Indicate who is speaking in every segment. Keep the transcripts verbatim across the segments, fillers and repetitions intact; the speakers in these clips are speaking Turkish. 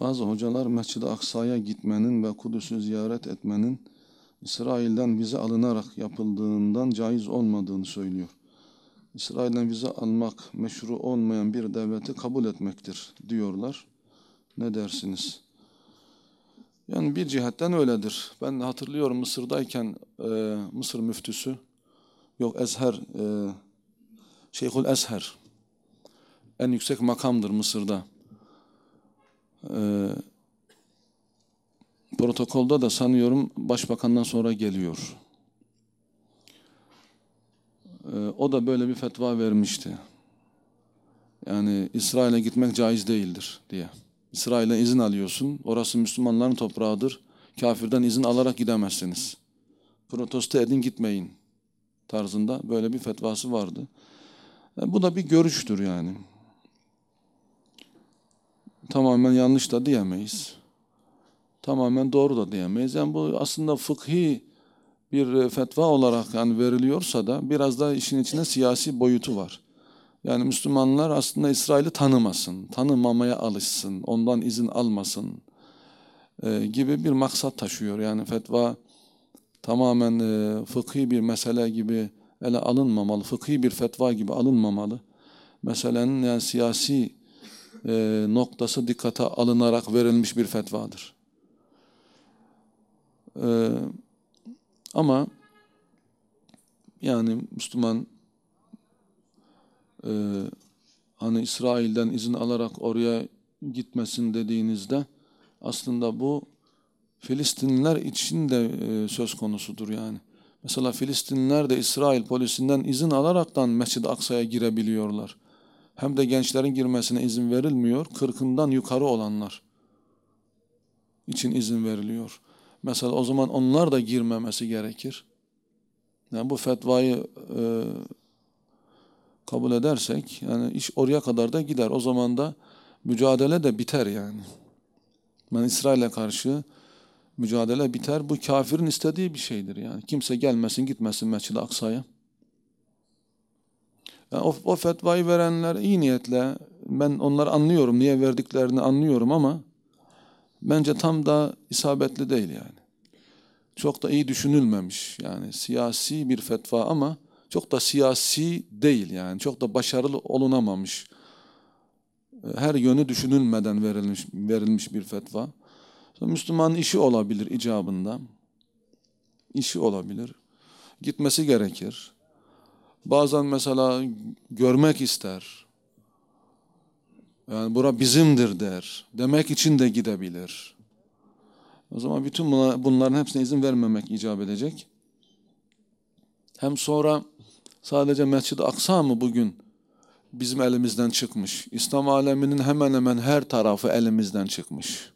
Speaker 1: Bazı hocalar Mescid-i Aksa'ya gitmenin ve Kudüs'ü ziyaret etmenin İsrail'den vize alınarak yapıldığından caiz olmadığını söylüyor. İsrail'den vize almak meşru olmayan bir devleti kabul etmektir diyorlar. Ne dersiniz? Yani bir cihetten öyledir. Ben hatırlıyorum Mısır'dayken e, Mısır müftüsü, yok Ezher, e, Şeyhül Ezher en yüksek makamdır Mısır'da. E, protokolda da sanıyorum başbakandan sonra geliyor. E, o da böyle bir fetva vermişti. Yani İsrail'e gitmek caiz değildir diye. İsrail'e izin alıyorsun. Orası Müslümanların toprağıdır. Kafirden izin alarak gidemezsiniz. Protesto edin, gitmeyin tarzında böyle bir fetvası vardı. E, bu da bir görüştür yani. Tamamen yanlış da diyemeyiz. Tamamen doğru da diyemeyiz. Yani bu aslında fıkhi bir fetva olarak yani veriliyorsa da biraz da işin içinde siyasi boyutu var. Yani Müslümanlar aslında İsrail'i tanımasın, tanımamaya alışsın, ondan izin almasın e, gibi bir maksat taşıyor. Yani fetva tamamen e, fıkhi bir mesele gibi ele alınmamalı, fıkhi bir fetva gibi alınmamalı. Meselenin yani siyasi e, noktası dikkate alınarak verilmiş bir fetvadır. E, ama yani Müslüman e, hani İsrail'den izin alarak oraya gitmesin dediğinizde aslında bu Filistinliler için de e, söz konusudur yani. Mesela Filistinliler de İsrail polisinden izin alaraktan Mescid-i Aksa'ya girebiliyorlar. Hem de gençlerin girmesine izin verilmiyor. kırkından yukarı olanlar için izin veriliyor. Mesela o zaman onlar da girmemesi gerekir. Yani bu fetvayı e, kabul edersek yani iş oraya kadar da gider. O zaman da mücadele de biter yani. Yani İsrail'e karşı mücadele biter. Bu kafirin istediği bir şeydir yani. Kimse gelmesin, gitmesin Mescid-i Aksa'ya. Yani o, o fetvayı verenler iyi niyetle, ben onları anlıyorum, niye verdiklerini anlıyorum ama bence tam da isabetli değil yani. Çok da iyi düşünülmemiş yani siyasi bir fetva ama çok da siyasi değil yani. Çok da başarılı olunamamış. Her yönü düşünülmeden verilmiş, verilmiş bir fetva. Müslümanın işi olabilir icabında. İşi olabilir. Gitmesi gerekir. Bazen mesela görmek ister. Yani bura bizimdir der. Demek için de gidebilir. O zaman bütün bunların hepsine izin vermemek icap edecek. Hem sonra sadece Mescid-i Aksa mı bugün bizim elimizden çıkmış? İslam aleminin hemen hemen her tarafı elimizden çıkmış.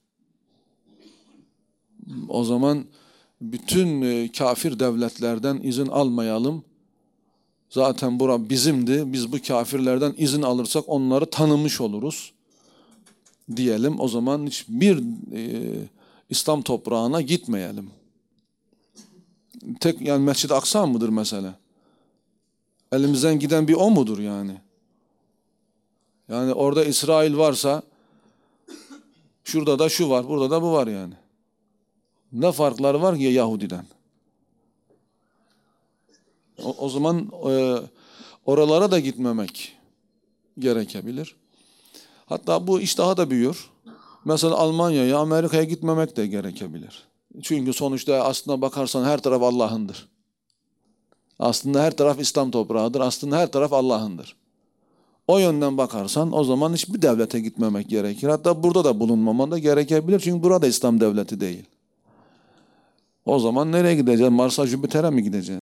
Speaker 1: O zaman bütün kafir devletlerden izin almayalım. Zaten bura bizimdi. Biz bu kafirlerden izin alırsak onları tanımış oluruz. Diyelim. O zaman hiçbir e, İslam toprağına gitmeyelim. Tek yani Mescid-i Aksa mıdır mesela? Elimizden giden bir o mudur yani? Yani orada İsrail varsa şurada da şu var, burada da bu var yani. Ne farkları var ki Yahudi'den? O, o zaman e, oralara da gitmemek gerekebilir. Hatta bu iş daha da büyür. Mesela Almanya'ya, Amerika'ya gitmemek de gerekebilir. Çünkü sonuçta aslında bakarsan her taraf Allah'ındır. Aslında her taraf İslam toprağıdır. Aslında her taraf Allah'ındır. O yönden bakarsan o zaman hiçbir devlete gitmemek gerekir. Hatta burada da bulunmaman da gerekebilir. Çünkü burada İslam devleti değil. O zaman nereye gideceğiz? Mars'a, Jüpiter'e mi gideceğiz?